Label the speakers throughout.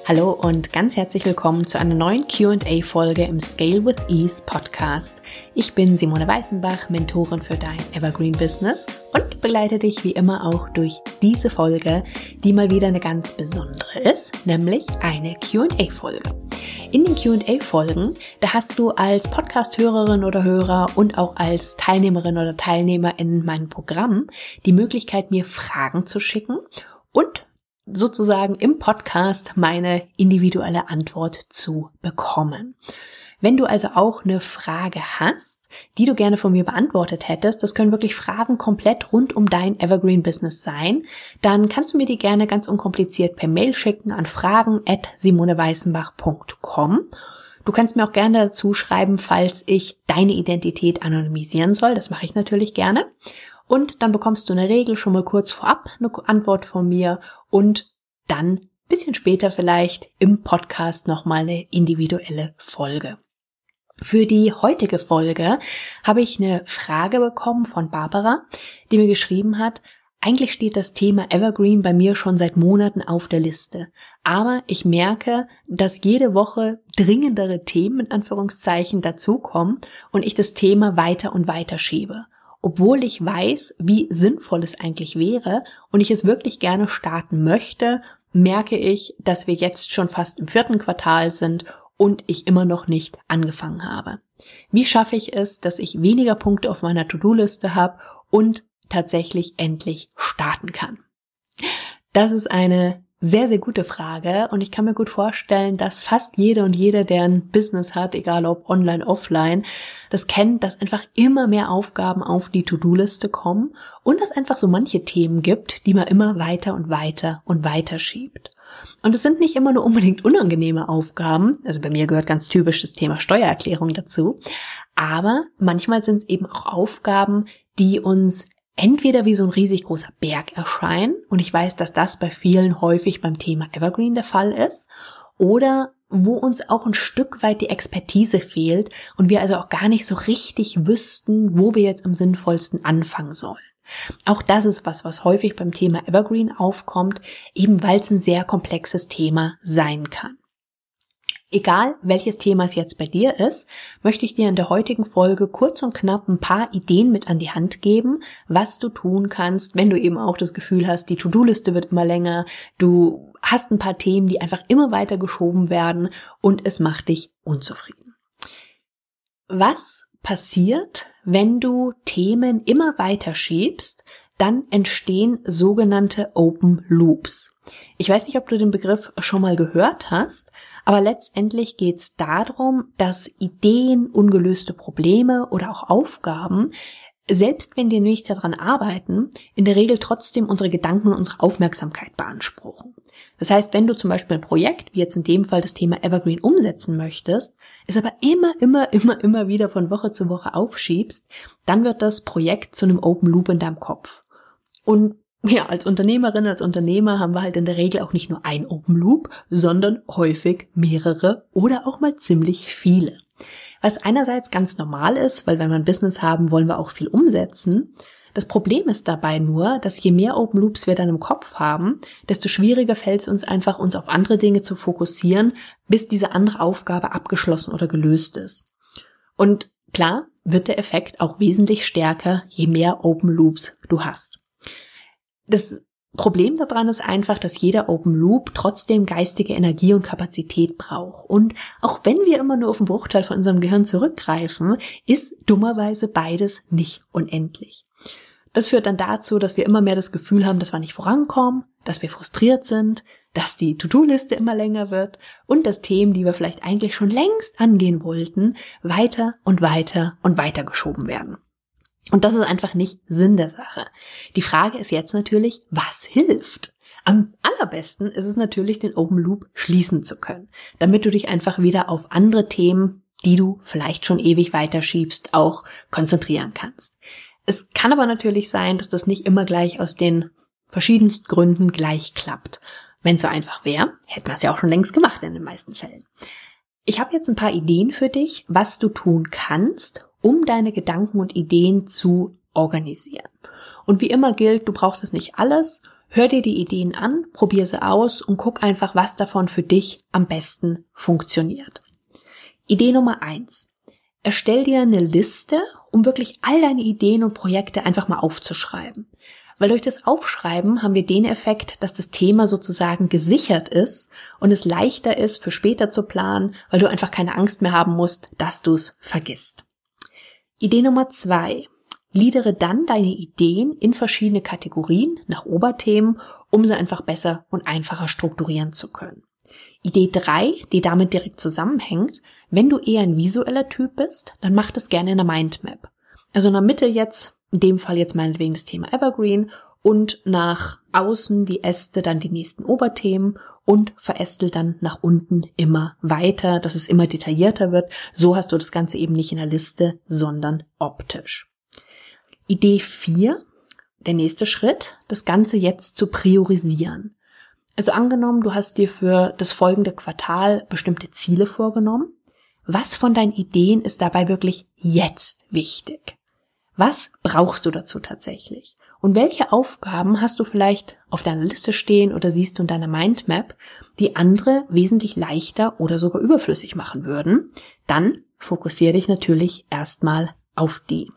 Speaker 1: Hallo und ganz herzlich willkommen zu einer neuen Q&A-Folge im Scale with Ease Podcast. Ich bin Simone Weißenbach, Mentorin für dein Evergreen Business und begleite dich wie immer auch durch diese Folge, die mal wieder eine ganz besondere ist, nämlich eine Q&A-Folge. In den Q&A-Folgen, da hast du als Podcast-Hörerin oder Hörer und auch als Teilnehmerin oder Teilnehmer in meinem Programm die Möglichkeit, mir Fragen zu schicken und sozusagen im Podcast meine individuelle Antwort zu bekommen. Wenn du also auch eine Frage hast, die du gerne von mir beantwortet hättest, das können wirklich Fragen komplett rund um dein Evergreen Business sein, dann kannst du mir die gerne ganz unkompliziert per Mail schicken an fragen@simoneweißenbach.com. Du kannst mir auch gerne dazu schreiben, falls ich deine Identität anonymisieren soll. Das mache ich natürlich gerne. Und dann bekommst du in der Regel schon mal kurz vorab eine Antwort von mir und dann ein bisschen später vielleicht im Podcast nochmal eine individuelle Folge. Für die heutige Folge habe ich eine Frage bekommen von Barbara, die mir geschrieben hat: Eigentlich steht das Thema Evergreen bei mir schon seit Monaten auf der Liste. Aber ich merke, dass jede Woche dringendere Themen in Anführungszeichen dazukommen und ich das Thema weiter und weiter schiebe. Obwohl ich weiß, wie sinnvoll es eigentlich wäre und ich es wirklich gerne starten möchte, merke ich, dass wir jetzt schon fast im 4. Quartal sind und ich immer noch nicht angefangen habe. Wie schaffe ich es, dass ich weniger Punkte auf meiner To-Do-Liste habe und tatsächlich endlich starten kann? Das ist eine sehr, sehr gute Frage und ich kann mir gut vorstellen, dass fast jede und jeder, der ein Business hat, egal ob online, offline, das kennt, dass einfach immer mehr Aufgaben auf die To-Do-Liste kommen und es einfach so manche Themen gibt, die man immer weiter und weiter und weiter schiebt. Und es sind nicht immer nur unbedingt unangenehme Aufgaben, also bei mir gehört ganz typisch das Thema Steuererklärung dazu, aber manchmal sind es eben auch Aufgaben, die uns entweder wie so ein riesig großer Berg erscheinen, und ich weiß, dass das bei vielen häufig beim Thema Evergreen der Fall ist, oder wo uns auch ein Stück weit die Expertise fehlt und wir also auch gar nicht so richtig wüssten, wo wir jetzt am sinnvollsten anfangen sollen. Auch das ist was häufig beim Thema Evergreen aufkommt, eben weil es ein sehr komplexes Thema sein kann. Egal, welches Thema es jetzt bei dir ist, möchte ich dir in der heutigen Folge kurz und knapp ein paar Ideen mit an die Hand geben, was du tun kannst, wenn du eben auch das Gefühl hast, die To-Do-Liste wird immer länger, du hast ein paar Themen, die einfach immer weiter geschoben werden und es macht dich unzufrieden. Was passiert, wenn du Themen immer weiter schiebst? Dann entstehen sogenannte Open Loops. Ich weiß nicht, ob du den Begriff schon mal gehört hast, aber letztendlich geht es darum, dass Ideen, ungelöste Probleme oder auch Aufgaben, selbst wenn wir nicht daran arbeiten, in der Regel trotzdem unsere Gedanken und unsere Aufmerksamkeit beanspruchen. Das heißt, wenn du zum Beispiel ein Projekt, wie jetzt in dem Fall das Thema Evergreen, umsetzen möchtest, es aber immer wieder von Woche zu Woche aufschiebst, dann wird das Projekt zu einem Open Loop in deinem Kopf. Und ja, als Unternehmerin, als Unternehmer haben wir halt in der Regel auch nicht nur ein Open Loop, sondern häufig mehrere oder auch mal ziemlich viele. Was einerseits ganz normal ist, weil wenn wir ein Business haben, wollen wir auch viel umsetzen. Das Problem ist dabei nur, dass je mehr Open Loops wir dann im Kopf haben, desto schwieriger fällt es uns einfach, uns auf andere Dinge zu fokussieren, bis diese andere Aufgabe abgeschlossen oder gelöst ist. Und klar wird der Effekt auch wesentlich stärker, je mehr Open Loops du hast. Das Problem daran ist einfach, dass jeder Open Loop trotzdem geistige Energie und Kapazität braucht. Und auch wenn wir immer nur auf einen Bruchteil von unserem Gehirn zurückgreifen, ist dummerweise beides nicht unendlich. Das führt dann dazu, dass wir immer mehr das Gefühl haben, dass wir nicht vorankommen, dass wir frustriert sind, dass die To-Do-Liste immer länger wird und dass Themen, die wir vielleicht eigentlich schon längst angehen wollten, weiter und weiter und weiter geschoben werden. Und das ist einfach nicht Sinn der Sache. Die Frage ist jetzt natürlich, was hilft? Am allerbesten ist es natürlich, den Open Loop schließen zu können, damit du dich einfach wieder auf andere Themen, die du vielleicht schon ewig weiterschiebst, auch konzentrieren kannst. Es kann aber natürlich sein, dass das nicht immer gleich aus den verschiedensten Gründen gleich klappt. Wenn es so einfach wäre, hätten wir es ja auch schon längst gemacht in den meisten Fällen. Ich habe jetzt ein paar Ideen für dich, was du tun kannst, um deine Gedanken und Ideen zu organisieren. Und wie immer gilt, du brauchst es nicht alles. Hör dir die Ideen an, probier sie aus und guck einfach, was davon für dich am besten funktioniert. Idee Nummer 1. Erstell dir eine Liste, um wirklich all deine Ideen und Projekte einfach mal aufzuschreiben. Weil durch das Aufschreiben haben wir den Effekt, dass das Thema sozusagen gesichert ist und es leichter ist, für später zu planen, weil du einfach keine Angst mehr haben musst, dass du es vergisst. Idee Nummer 2. Gliedere dann deine Ideen in verschiedene Kategorien nach Oberthemen, um sie einfach besser und einfacher strukturieren zu können. Idee 3, die damit direkt zusammenhängt: Wenn du eher ein visueller Typ bist, dann mach das gerne in einer Mindmap. Also in der Mitte jetzt, in dem Fall jetzt meinetwegen das Thema Evergreen, und nach außen die Äste dann die nächsten Oberthemen und verästel dann nach unten immer weiter, dass es immer detaillierter wird. So hast du das Ganze eben nicht in der Liste, sondern optisch. Idee 4, der nächste Schritt, das Ganze jetzt zu priorisieren. Also angenommen, du hast dir für das folgende Quartal bestimmte Ziele vorgenommen. Was von deinen Ideen ist dabei wirklich jetzt wichtig? Was brauchst du dazu tatsächlich? Und welche Aufgaben hast du vielleicht auf deiner Liste stehen oder siehst du in deiner Mindmap, die andere wesentlich leichter oder sogar überflüssig machen würden? Dann fokussiere dich natürlich erstmal auf die.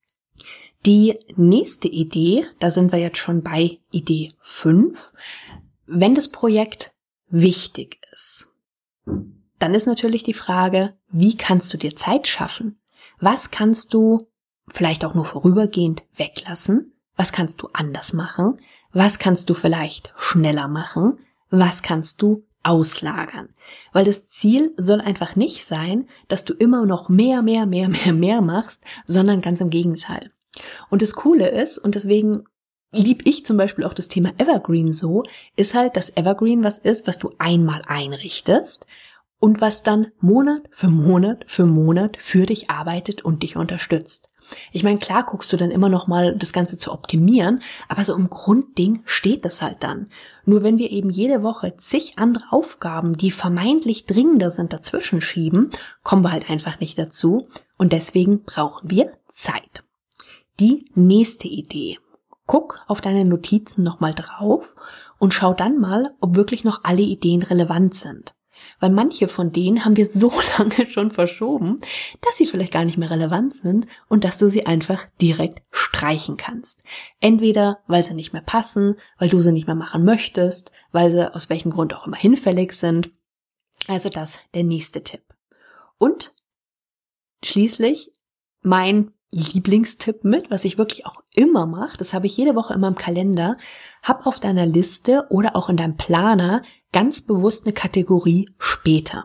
Speaker 1: Die nächste Idee, da sind wir jetzt schon bei Idee 5. Wenn das Projekt wichtig ist, dann ist natürlich die Frage, wie kannst du dir Zeit schaffen? Was kannst du vielleicht auch nur vorübergehend weglassen? Was kannst du anders machen? Was kannst du vielleicht schneller machen? Was kannst du auslagern? Weil das Ziel soll einfach nicht sein, dass du immer noch mehr machst, sondern ganz im Gegenteil. Und das Coole ist, und deswegen lieb ich zum Beispiel auch das Thema Evergreen so, ist halt, dass Evergreen was ist, was du einmal einrichtest und was dann Monat für Monat für dich arbeitet und dich unterstützt. Ich meine, klar guckst du dann immer noch mal, das Ganze zu optimieren, aber so im Grundding steht das halt dann. Nur wenn wir eben jede Woche zig andere Aufgaben, die vermeintlich dringender sind, dazwischen schieben, kommen wir halt einfach nicht dazu und deswegen brauchen wir Zeit. Die nächste Idee. Guck auf deine Notizen nochmal drauf und schau dann mal, ob wirklich noch alle Ideen relevant sind. Weil manche von denen haben wir so lange schon verschoben, dass sie vielleicht gar nicht mehr relevant sind und dass du sie einfach direkt streichen kannst. Entweder, weil sie nicht mehr passen, weil du sie nicht mehr machen möchtest, weil sie aus welchem Grund auch immer hinfällig sind. Also das der nächste Tipp. Und schließlich mein Lieblingstipp mit, was ich wirklich auch immer mache, das habe ich jede Woche in meinem Kalender, hab auf deiner Liste oder auch in deinem Planer ganz bewusst eine Kategorie später.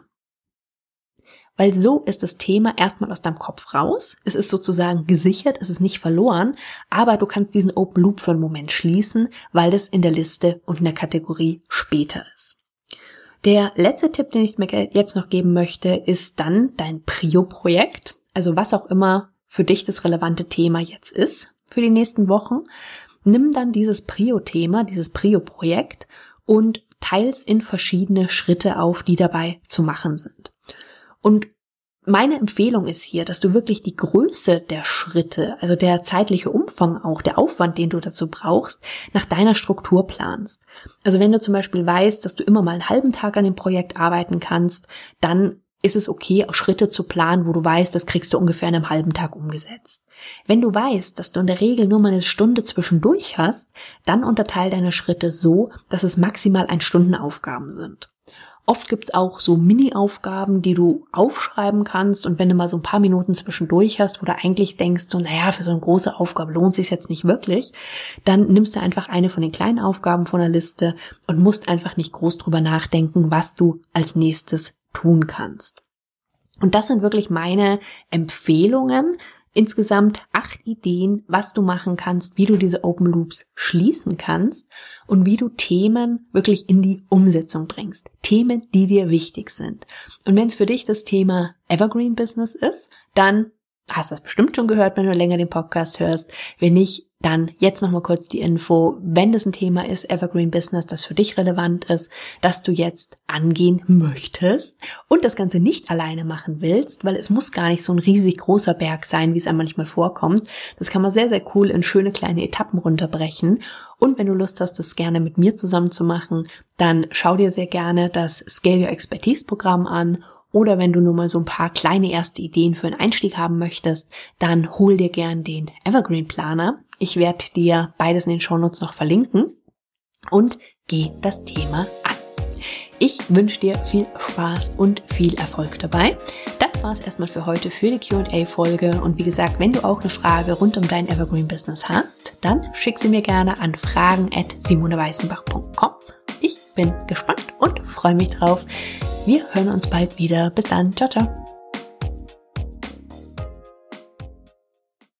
Speaker 1: Weil so ist das Thema erstmal aus deinem Kopf raus, es ist sozusagen gesichert, es ist nicht verloren, aber du kannst diesen Open Loop für einen Moment schließen, weil das in der Liste und in der Kategorie später ist. Der letzte Tipp, den ich mir jetzt noch geben möchte, ist dann dein Prio-Projekt, also was auch immer für dich das relevante Thema jetzt ist für die nächsten Wochen. Nimm dann dieses Prio-Thema, dieses Prio-Projekt und teils in verschiedene Schritte auf, die dabei zu machen sind. Und meine Empfehlung ist hier, dass du wirklich die Größe der Schritte, also der zeitliche Umfang auch, der Aufwand, den du dazu brauchst, nach deiner Struktur planst. Also wenn du zum Beispiel weißt, dass du immer mal einen halben Tag an dem Projekt arbeiten kannst, dann ist es okay, auch Schritte zu planen, wo du weißt, das kriegst du ungefähr in einem halben Tag umgesetzt. Wenn du weißt, dass du in der Regel nur mal eine Stunde zwischendurch hast, dann unterteile deine Schritte so, dass es maximal 1-Stunden-Aufgaben sind. Oft gibt's auch so Mini-Aufgaben, die du aufschreiben kannst und wenn du mal so ein paar Minuten zwischendurch hast, wo du eigentlich denkst, so naja, für so eine große Aufgabe lohnt es sich jetzt nicht wirklich, dann nimmst du einfach eine von den kleinen Aufgaben von der Liste und musst einfach nicht groß drüber nachdenken, was du als nächstes tun kannst. Und das sind wirklich meine Empfehlungen. Insgesamt 8 Ideen, was du machen kannst, wie du diese Open Loops schließen kannst und wie du Themen wirklich in die Umsetzung bringst. Themen, die dir wichtig sind. Und wenn es für dich das Thema Evergreen Business ist, dann hast das bestimmt schon gehört, wenn du länger den Podcast hörst. Wenn nicht, dann jetzt nochmal kurz die Info, wenn das ein Thema ist, Evergreen Business, das für dich relevant ist, dass du jetzt angehen möchtest und das Ganze nicht alleine machen willst, weil es muss gar nicht so ein riesig großer Berg sein, wie es einem manchmal vorkommt. Das kann man sehr, sehr cool in schöne kleine Etappen runterbrechen. Und wenn du Lust hast, das gerne mit mir zusammen zu machen, dann schau dir sehr gerne das Scale Your Expertise Programm an. Oder wenn du nur mal so ein paar kleine erste Ideen für einen Einstieg haben möchtest, dann hol dir gern den Evergreen Planer. Ich werde dir beides in den Shownotes noch verlinken und geh das Thema an. Ich wünsche dir viel Spaß und viel Erfolg dabei. Das war es erstmal für heute für die Q&A-Folge. Und wie gesagt, wenn du auch eine Frage rund um dein Evergreen-Business hast, dann schick sie mir gerne an fragen@simoneweißenbach.com. Ich bin gespannt und freue mich drauf. Wir hören uns bald wieder. Bis dann. Ciao, ciao.